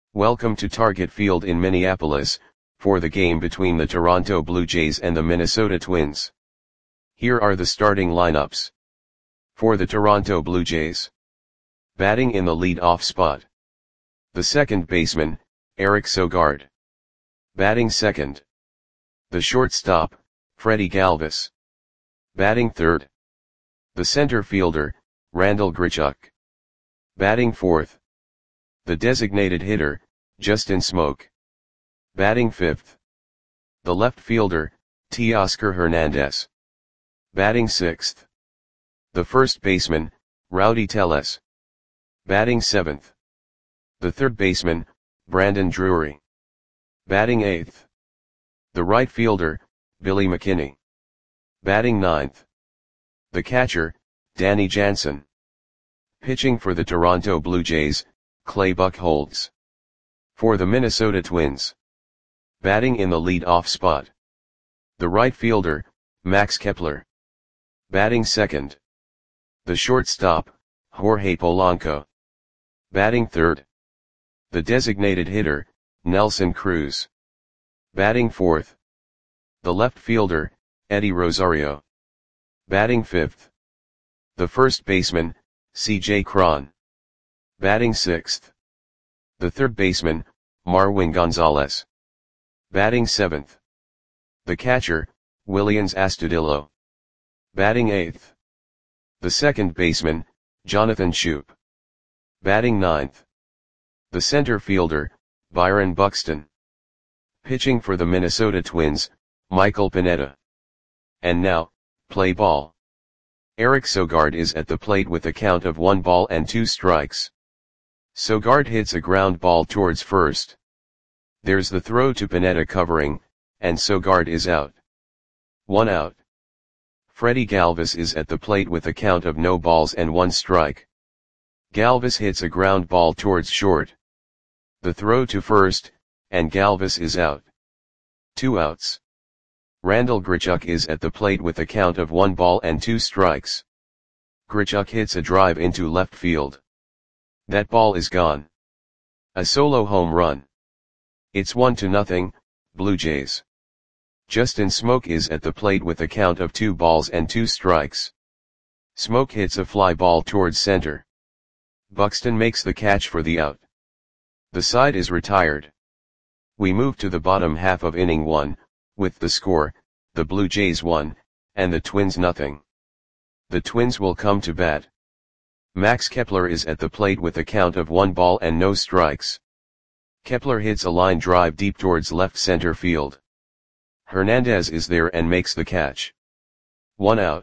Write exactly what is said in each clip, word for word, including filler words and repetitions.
Welcome to Target Field in Minneapolis, for the game between the Toronto Blue Jays and the Minnesota Twins. Here are the starting lineups. For the Toronto Blue Jays. Batting in the lead-off spot. The second baseman, Eric Sogard. Batting second. The shortstop, Freddie Galvis. Batting third. The center fielder, Randal Grichuk. Batting fourth. The designated hitter, Justin Smoak. Batting fifth. The left fielder, Teoscar Hernandez. Batting sixth. The first baseman, Rowdy Tellez. Batting seventh. The third baseman, Brandon Drury. Batting eighth. The right fielder, Billy McKinney. Batting ninth. The catcher, Danny Jansen. Pitching for the Toronto Blue Jays, Clay Buchholz. For the Minnesota Twins. Batting in the lead-off spot. The right fielder, Max Kepler. Batting second. The shortstop, Jorge Polanco. Batting third. The designated hitter, Nelson Cruz. Batting fourth. The left fielder, Eddie Rosario. Batting fifth. The first baseman, C J Cron. Batting sixth. The third baseman, Marwin Gonzalez. Batting seventh. The catcher, Willians Astudillo. Batting eighth. The second baseman, Jonathan Schoop. Batting ninth. The center fielder, Byron Buxton. Pitching for the Minnesota Twins, Michael Pineda. And now, play ball. Eric Sogard is at the plate with a count of one ball and two strikes. Sogard hits a ground ball towards first. There's the throw to Pineda covering, and Sogard is out. One out. Freddie Galvis is at the plate with a count of no balls and one strike. Galvis hits a ground ball towards short. The throw to first, and Galvis is out. Two outs. Randal Grichuk is at the plate with a count of one ball and two strikes. Grichuk hits a drive into left field. That ball is gone. A solo home run. It's one to nothing, Blue Jays. Justin Smoak is at the plate with a count of two balls and two strikes. Smoak hits a fly ball towards center. Buxton makes the catch for the out. The side is retired. We move to the bottom half of inning one, with the score, the Blue Jays one, and the Twins nothing. The Twins will come to bat. Max Kepler is at the plate with a count of one ball and no strikes. Kepler hits a line drive deep towards left center field. Hernandez is there and makes the catch. One out.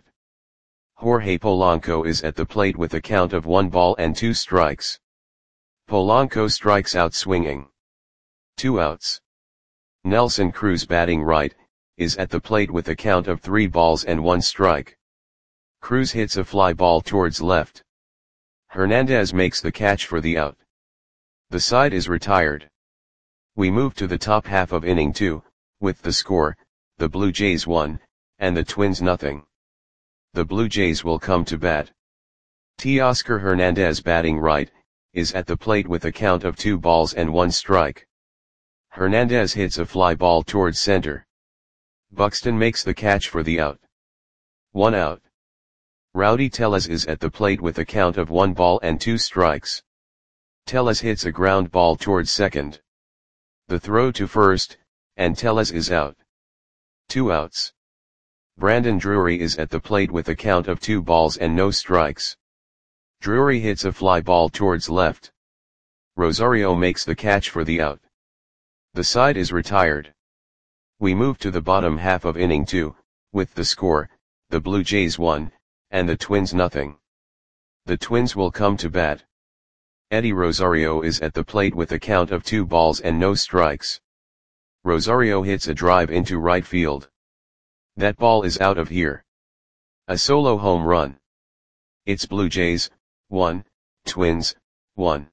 Jorge Polanco is at the plate with a count of one ball and two strikes. Polanco strikes out swinging. Two outs. Nelson Cruz, batting right, is at the plate with a count of three balls and one strike. Cruz hits a fly ball towards left. Hernandez makes the catch for the out. The side is retired. We move to the top half of inning two, with the score, the Blue Jays one, and the Twins nothing. The Blue Jays will come to bat. Teoscar Hernandez, batting right, is at the plate with a count of two balls and one strike. Hernandez hits a fly ball towards center. Buxton makes the catch for the out. One out. Rowdy Tellez is at the plate with a count of one ball and two strikes. Tellez hits a ground ball towards second. The throw to first, and Tellez is out. Two outs. Brandon Drury is at the plate with a count of two balls and no strikes. Drury hits a fly ball towards left. Rosario makes the catch for the out. The side is retired. We move to the bottom half of inning two, with the score, the Blue Jays one, and the Twins nothing. The Twins will come to bat. Eddie Rosario is at the plate with a count of two balls and no strikes. Rosario hits a drive into right field. That ball is out of here. A solo home run. It's Blue Jays, one, Twins, one.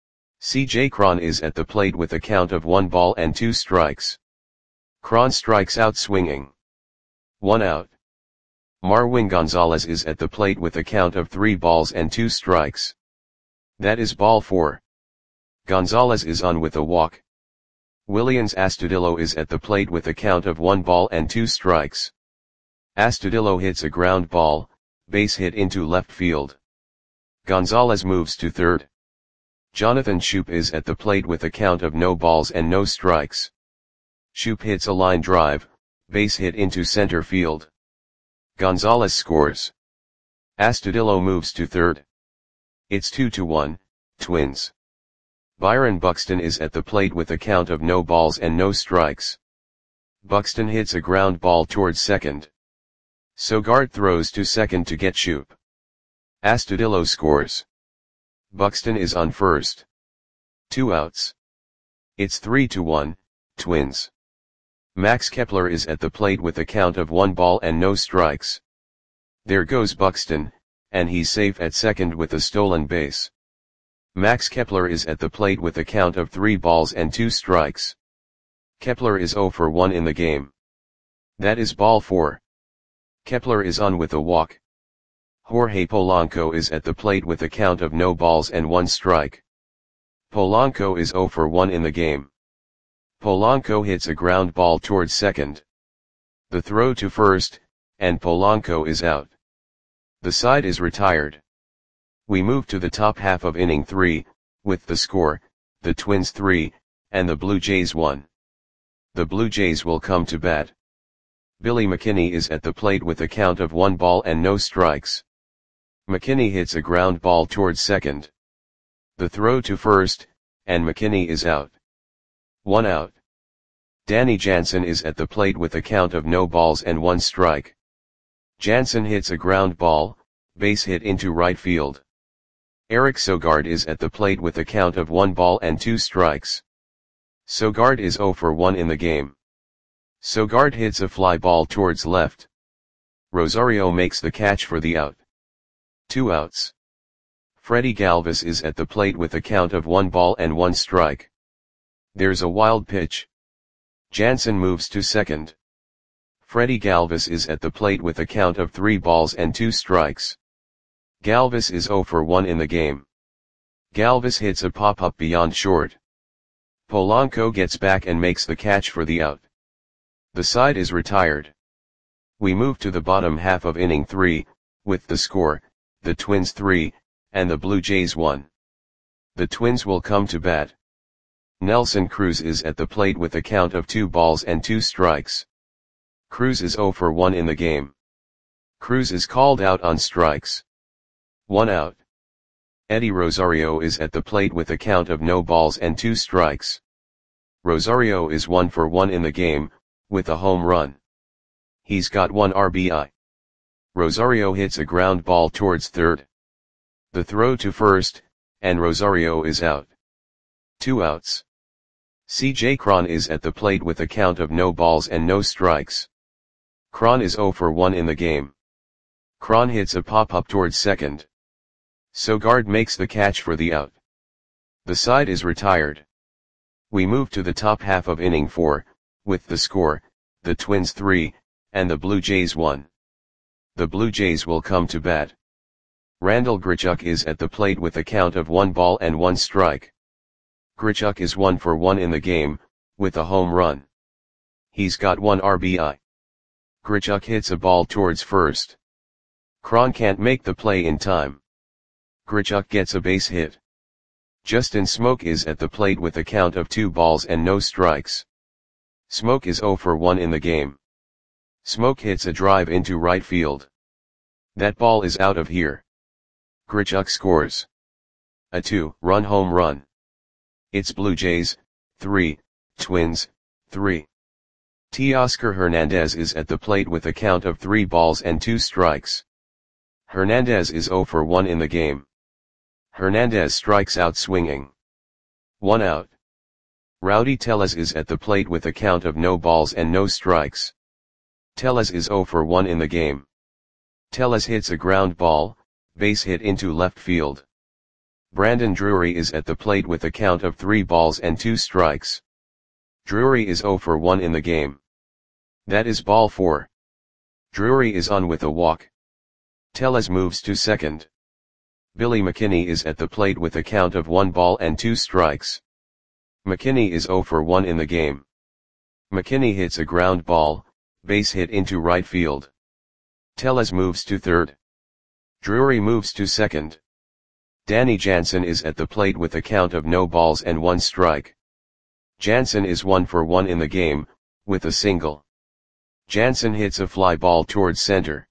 C J Cron is at the plate with a count of one ball and two strikes. Cron strikes out swinging. One out. Marwin Gonzalez is at the plate with a count of three balls and two strikes. That is ball four. Gonzalez is on with a walk. Willians Astudillo is at the plate with a count of one ball and two strikes. Astudillo hits a ground ball, base hit into left field. Gonzalez moves to third. Jonathan Schoop is at the plate with a count of no balls and no strikes. Schoop hits a line drive, base hit into center field. Gonzalez scores. Astudillo moves to third. It's two to one, Twins. Byron Buxton is at the plate with a count of no balls and no strikes. Buxton hits a ground ball towards second. Sogard throws to second to get Schoop. Astudillo scores. Buxton is on first. Two outs. It's three to one, Twins. Max Kepler is at the plate with a count of one ball and no strikes. There goes Buxton, and he's safe at second with a stolen base. Max Kepler is at the plate with a count of three balls and two strikes. Kepler is oh for one in the game. That is ball four. Kepler is on with a walk. Jorge Polanco is at the plate with a count of no balls and one strike. Polanco is oh for one in the game. Polanco hits a ground ball towards second. The throw to first, and Polanco is out. The side is retired. We move to the top half of inning three, with the score, the Twins three, and the Blue Jays one. The Blue Jays will come to bat. Billy McKinney is at the plate with a count of one ball and no strikes. McKinney hits a ground ball towards second. The throw to first, and McKinney is out. One out. Danny Jansen is at the plate with a count of no balls and one strike. Jansen hits a ground ball, base hit into right field. Eric Sogard is at the plate with a count of one ball and two strikes. Sogard is oh for one in the game. Sogard hits a fly ball towards left. Rosario makes the catch for the out. Two outs. Freddie Galvis is at the plate with a count of one ball and one strike. There's a wild pitch. Jansen moves to second. Freddie Galvis is at the plate with a count of three balls and two strikes. Galvis is oh for one in the game. Galvis hits a pop-up beyond short. Polanco gets back and makes the catch for the out. The side is retired. We move to the bottom half of inning three, with the score, the Twins three, and the Blue Jays one. The Twins will come to bat. Nelson Cruz is at the plate with a count of two balls and two strikes. Cruz is oh for one in the game. Cruz is called out on strikes. One out. Eddie Rosario is at the plate with a count of no balls and two strikes. Rosario is one for one in the game, with a home run. He's got one R B I. Rosario hits a ground ball towards third. The throw to first, and Rosario is out. Two outs. C J Cron is at the plate with a count of no balls and no strikes. Cron is oh for one in the game. Cron hits a pop-up towards second. Sogard makes the catch for the out. The side is retired. We move to the top half of inning four, with the score, the Twins three, and the Blue Jays one. The Blue Jays will come to bat. Randal Grichuk is at the plate with a count of one ball and one strike. Grichuk is one for one in the game, with a home run. He's got one R B I. Grichuk hits a ball towards first. Cron can't make the play in time. Grichuk gets a base hit. Justin Smoke is at the plate with a count of two balls and no strikes. Smoke is oh for one in the game. Smoke hits a drive into right field. That ball is out of here. Grichuk scores. A two-run home run. It's Blue Jays, three, Twins, three. Teoscar Hernandez is at the plate with a count of three balls and two strikes. Hernandez is oh for one in the game. Hernandez strikes out swinging. One out. Rowdy Tellez is at the plate with a count of no balls and no strikes. Tellez is oh for one in the game. Tellez hits a ground ball, base hit into left field. Brandon Drury is at the plate with a count of three balls and two strikes. Drury is oh for one in the game. That is ball four. Drury is on with a walk. Tellez moves to second. Billy McKinney is at the plate with a count of one ball and two strikes. McKinney is zero for one in the game. McKinney hits a ground ball, base hit into right field. Tellez moves to third. Drury moves to second. Danny Jansen is at the plate with a count of no balls and one strike. Jansen is one for one in the game, with a single. Jansen hits a fly ball towards center.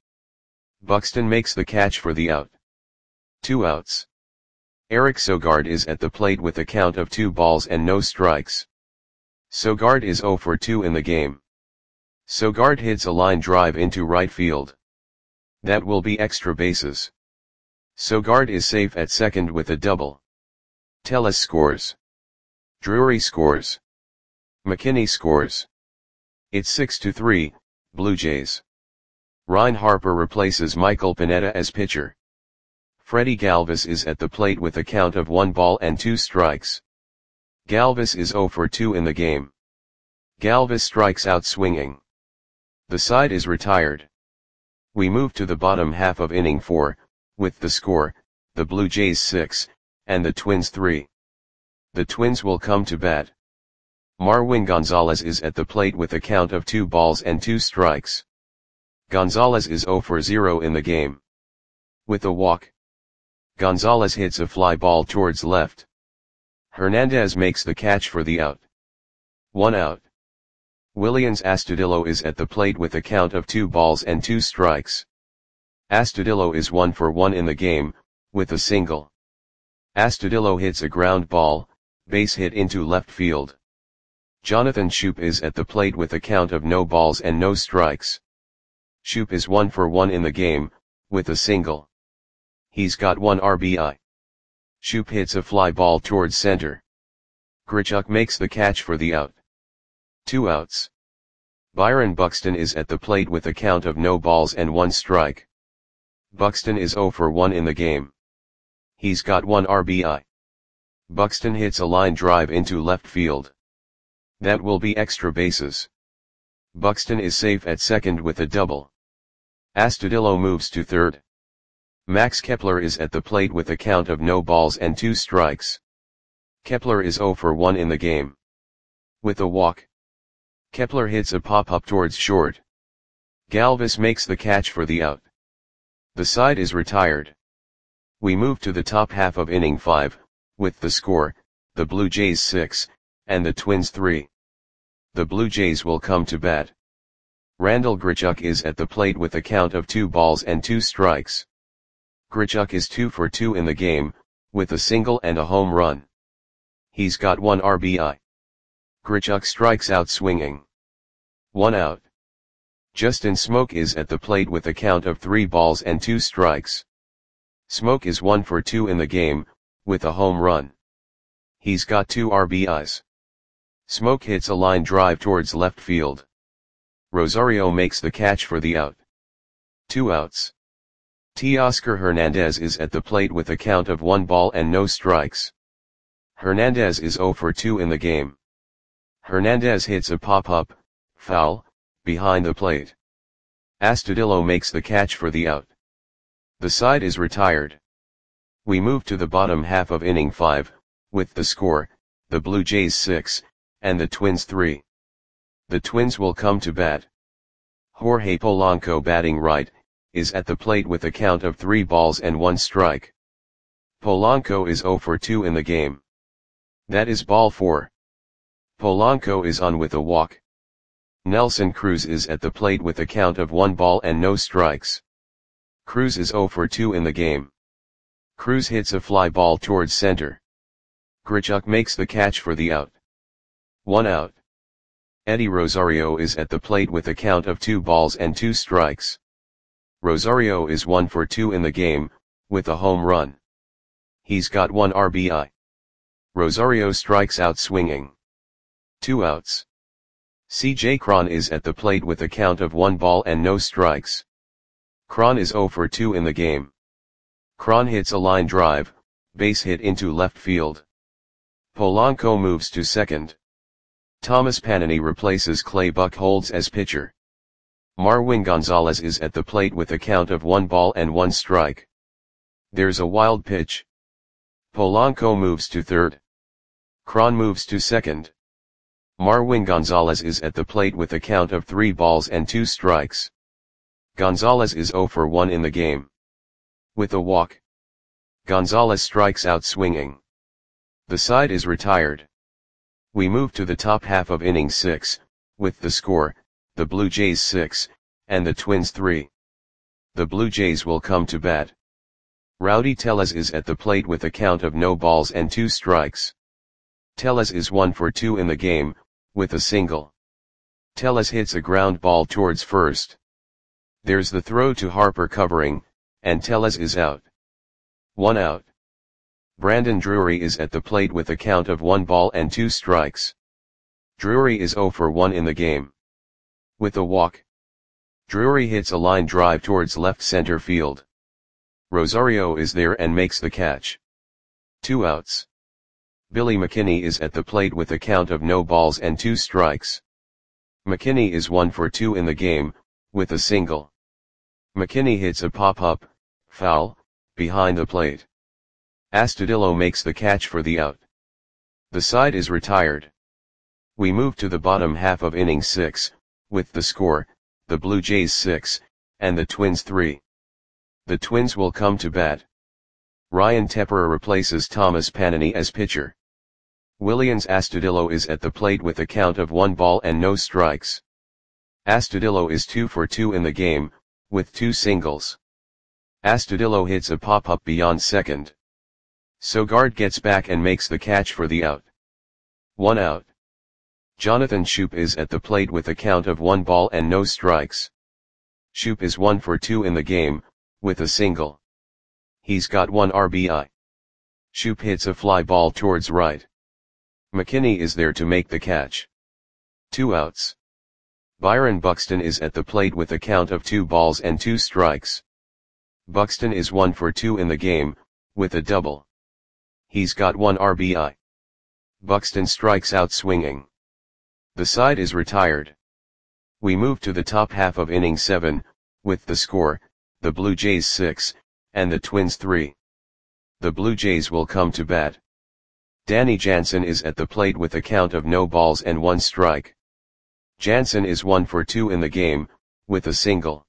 Buxton makes the catch for the out. Two outs. Eric Sogard is at the plate with a count of two balls and no strikes. Sogard is zero for two in the game. Sogard hits a line drive into right field. That will be extra bases. Sogard is safe at second with a double. Tellez scores. Drury scores. McKinney scores. It's six to three, Blue Jays. Ryan Harper replaces Michael Pineda as pitcher. Freddie Galvis is at the plate with a count of one ball and two strikes. Galvis is zero for two in the game. Galvis strikes out swinging. The side is retired. We move to the bottom half of inning four, with the score, the Blue Jays six, and the Twins three. The Twins will come to bat. Marwin Gonzalez is at the plate with a count of two balls and two strikes. Gonzalez is zero for zero in the game. With a walk, Gonzalez hits a fly ball towards left. Hernandez makes the catch for the out. One out. Willians Astudillo is at the plate with a count of two balls and two strikes. Astudillo is one for one in the game, with a single. Astudillo hits a ground ball, base hit into left field. Jonathan Schoop is at the plate with a count of no balls and no strikes. Schoop is one for one in the game, with a single. He's got one R B I. Schoop hits a fly ball towards center. Grichuk makes the catch for the out. Two outs. Byron Buxton is at the plate with a count of no balls and one strike. Buxton is zero for one in the game. He's got one R B I. Buxton hits a line drive into left field. That will be extra bases. Buxton is safe at second with a double. Astudillo moves to third. Max Kepler is at the plate with a count of no balls and two strikes. Kepler is zero for one in the game. With a walk, Kepler hits a pop-up towards short. Galvis makes the catch for the out. The side is retired. We move to the top half of inning five, with the score, the Blue Jays six, and the Twins three. The Blue Jays will come to bat. Randall Grichuk is at the plate with a count of two balls and two strikes. Grichuk is two for two in the game, with a single and a home run. He's got one R B I. Grichuk strikes out swinging. One out. Justin Smoke is at the plate with a count of three balls and two strikes. Smoke is one for two in the game, with a home run. He's got two R B Is. Smoke hits a line drive towards left field. Rosario makes the catch for the out. Two outs. Teoscar Hernandez is at the plate with a count of one ball and no strikes. Hernandez is zero for two in the game. Hernandez hits a pop-up, foul, behind the plate. Astudillo makes the catch for the out. The side is retired. We move to the bottom half of inning five, with the score, the Blue Jays six, and the Twins three. The Twins will come to bat. Jorge Polanco, batting right, is at the plate with a count of three balls and one strike. Polanco is zero for two in the game. That is ball four. Polanco is on with a walk. Nelson Cruz is at the plate with a count of one ball and no strikes. Cruz is zero for two in the game. Cruz hits a fly ball towards center. Grichuk makes the catch for the out. One out. Eddie Rosario is at the plate with a count of two balls and two strikes. Rosario is one for two in the game, with a home run. He's got one R B I. Rosario strikes out swinging. Two outs. C J Cron is at the plate with a count of one ball and no strikes. Cron is zero for two in the game. Cron hits a line drive, base hit into left field. Polanco moves to second. Thomas Panini replaces Clay Buchholz as pitcher. Marwin Gonzalez is at the plate with a count of one ball and one strike. There's a wild pitch. Polanco moves to third. Cron moves to second. Marwin Gonzalez is at the plate with a count of three balls and two strikes. Gonzalez is zero for one in the game. With a walk, Gonzalez strikes out swinging. The side is retired. We move to the top half of inning six, with the score, the Blue Jays six, and the Twins three. The Blue Jays will come to bat. Rowdy Tellez is at the plate with a count of no balls and two strikes. Tellez is one for two in the game, with a single. Tellez hits a ground ball towards first. There's the throw to Harper covering, and Tellez is out. One out. Brandon Drury is at the plate with a count of one ball and two strikes. Drury is zero for one in the game. With a walk, Drury hits a line drive towards left center field. Rosario is there and makes the catch. Two outs. Billy McKinney is at the plate with a count of no balls and two strikes. McKinney is one for two in the game, with a single. McKinney hits a pop-up, foul, behind the plate. Astudillo makes the catch for the out. The side is retired. We move to the bottom half of inning six, with the score, the Blue Jays six, and the Twins three. The Twins will come to bat. Ryan Tepera replaces Thomas Panini as pitcher. Willians Astudillo is at the plate with a count of one ball and no strikes. Astudillo is two for two in the game, with two singles. Astudillo hits a pop-up beyond second. Sogard gets back and makes the catch for the out. One out. Jonathan Schoop is at the plate with a count of one ball and no strikes. Schoop is one for two in the game, with a single. He's got one R B I. Schoop hits a fly ball towards right. McKinney is there to make the catch. Two outs. Byron Buxton is at the plate with a count of two balls and two strikes. Buxton is one for two in the game, with a double. He's got one R B I. Buxton strikes out swinging. The side is retired. We move to the top half of inning seven, with the score, the Blue Jays six, and the Twins three. The Blue Jays will come to bat. Danny Jansen is at the plate with a count of no balls and one strike. Jansen is one for two in the game, with a single.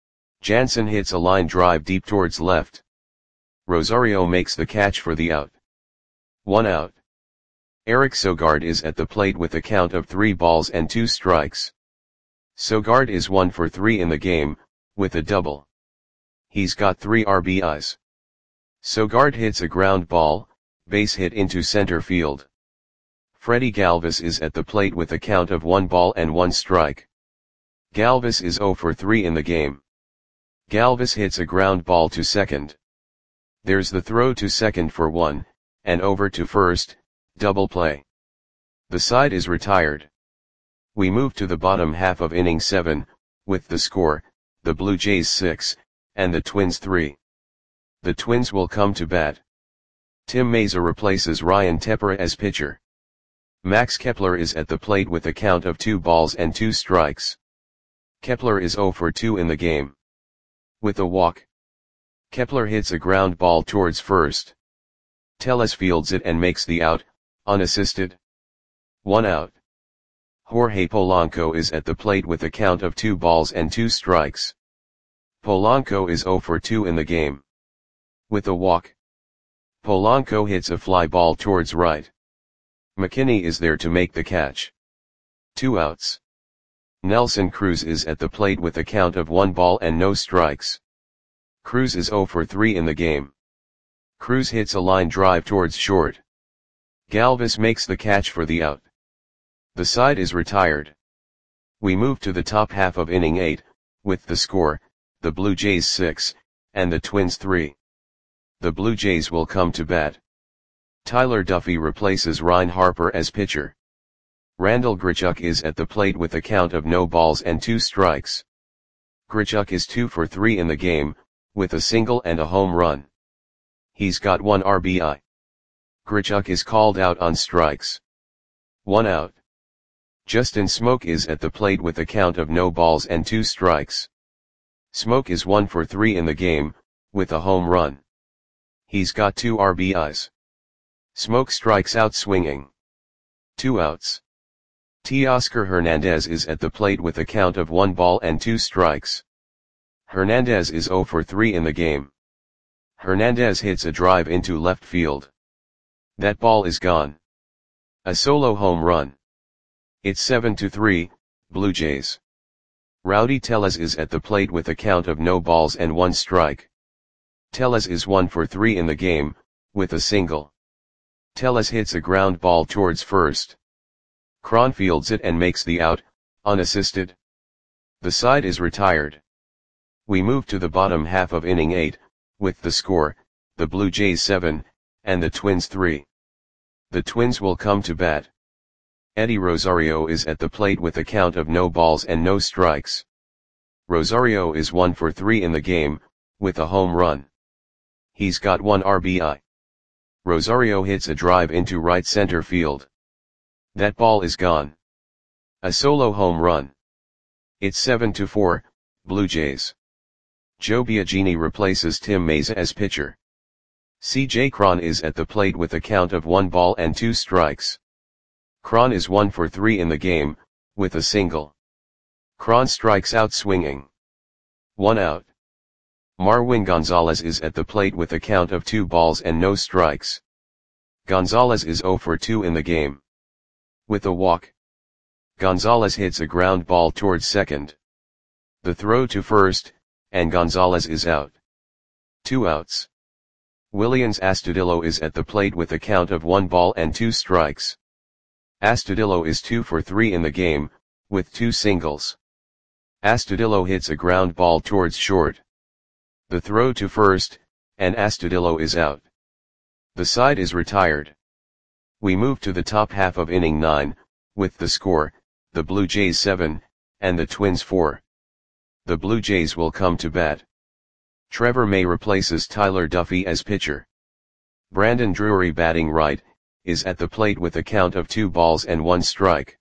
Jansen hits a line drive deep towards left. Rosario makes the catch for the out. One out. Eric Sogard is at the plate with a count of three balls and two strikes. Sogard is one for three in the game, with a double. He's got three R B Is. Sogard hits a ground ball, base hit into center field. Freddie Galvis is at the plate with a count of one ball and one strike. Galvis is zero for three in the game. Galvis hits a ground ball to second. There's the throw to second for one, and over to first, double play. The side is retired. We move to the bottom half of inning seven, with the score, the Blue Jays six, and the Twins three. The Twins will come to bat. Tim Mayza replaces Ryan Tepera as pitcher. Max Kepler is at the plate with a count of two balls and two strikes. Kepler is zero for two in the game. With a walk, Kepler hits a ground ball towards first. Tellez fields it and makes the out, unassisted. One out. Jorge Polanco is at the plate with a count of two balls and two strikes. Polanco is zero for two in the game. With a walk, Polanco hits a fly ball towards right. McKinney is there to make the catch. Two outs. Nelson Cruz is at the plate with a count of one ball and no strikes. Cruz is zero for three in the game. Cruz hits a line drive towards short. Galvis makes the catch for the out. The side is retired. We move to the top half of inning eight, with the score, the Blue Jays six, and the Twins three. The Blue Jays will come to bat. Tyler Duffy replaces Ryan Harper as pitcher. Randall Grichuk is at the plate with a count of no balls and two strikes. Grichuk is two for three in the game, with a single and a home run. He's got one R B I. Grichuk is called out on strikes. One out. Justin Smoke is at the plate with a count of no balls and two strikes. Smoke is one for three in the game, with a home run. He's got two R B Is. Smoke strikes out swinging. Two outs. Teoscar Hernandez is at the plate with a count of one ball and two strikes. Hernandez is zero for three in the game. Hernandez hits a drive into left field. That ball is gone. A solo home run. It's seven to three, Blue Jays. Rowdy Tellez is at the plate with a count of no balls and one strike. Tellez is one for three in the game, with a single. Tellez hits a ground ball towards first. Cron fields it and makes the out, unassisted. The side is retired. We move to the bottom half of inning eight, with the score, the Blue Jays seven, and the Twins three. The Twins will come to bat. Eddie Rosario is at the plate with a count of no balls and no strikes. Rosario is one for three in the game, with a home run. He's got one R B I. Rosario hits a drive into right center field. That ball is gone. A solo home run. It's seven to four, Blue Jays. Joe Biagini replaces Tim Mayza as pitcher. C J Cron is at the plate with a count of one ball and two strikes. Cron is one for three in the game, with a single. Cron strikes out swinging. One out. Marwin Gonzalez is at the plate with a count of two balls and no strikes. Gonzalez is zero for two in the game. With a walk. Gonzalez hits a ground ball towards second. The throw to first, and Gonzalez is out. Two outs. Willians Astudillo is at the plate with a count of one ball and two strikes. Astudillo is two for three in the game, with two singles. Astudillo hits a ground ball towards short. The throw to first, and Astudillo is out. The side is retired. We move to the top half of inning nine, with the score, the Blue Jays seven, and the Twins four. The Blue Jays will come to bat. Trevor May replaces Tyler Duffy as pitcher. Brandon Drury, batting right, is at the plate with a count of two balls and one strike.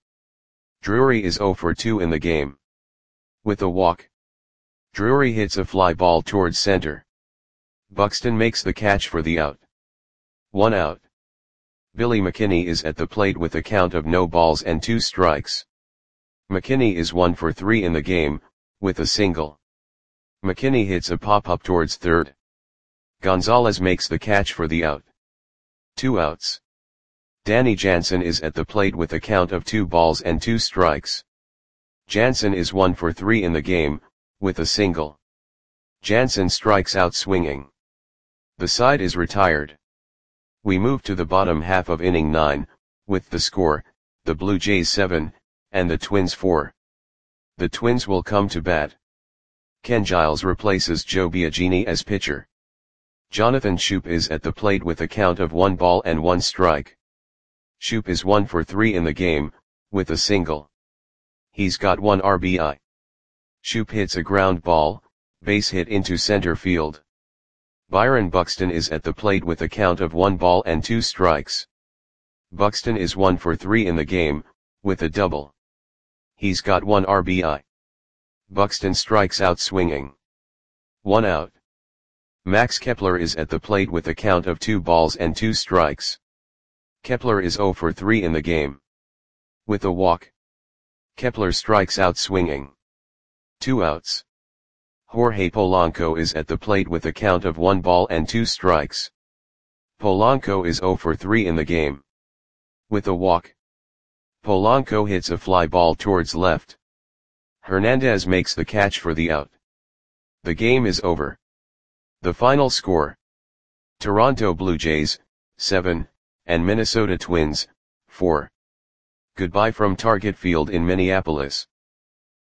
Drury is zero for two in the game. With a walk. Drury hits a fly ball towards center. Buxton makes the catch for the out. One out. Billy McKinney is at the plate with a count of no balls and two strikes. McKinney is one for three in the game, with a single. McKinney hits a pop-up towards third. Gonzalez makes the catch for the out. Two outs. Danny Jansen is at the plate with a count of two balls and two strikes. Jansen is one for three in the game, with a single. Jansen strikes out swinging. The side is retired. We move to the bottom half of inning nine, with the score, the Blue Jays seven, and the Twins four. The Twins will come to bat. Ken Giles replaces Joe Biagini as pitcher. Jonathan Schoop is at the plate with a count of one ball and one strike. Schoop is one for three in the game, with a single. He's got one R B I. Schoop hits a ground ball, base hit into center field. Byron Buxton is at the plate with a count of one ball and two strikes. Buxton is one for three in the game, with a double. He's got one R B I. Buxton strikes out swinging. One out. Max Kepler is at the plate with a count of two balls and two strikes. Kepler is zero for three in the game. With a walk. Kepler strikes out swinging. Two outs. Jorge Polanco is at the plate with a count of one ball and two strikes. Polanco is zero for three in the game. With a walk. Polanco hits a fly ball towards left. Hernandez makes the catch for the out. The game is over. The final score. Toronto Blue Jays, seven, and Minnesota Twins, four. Goodbye from Target Field in Minneapolis.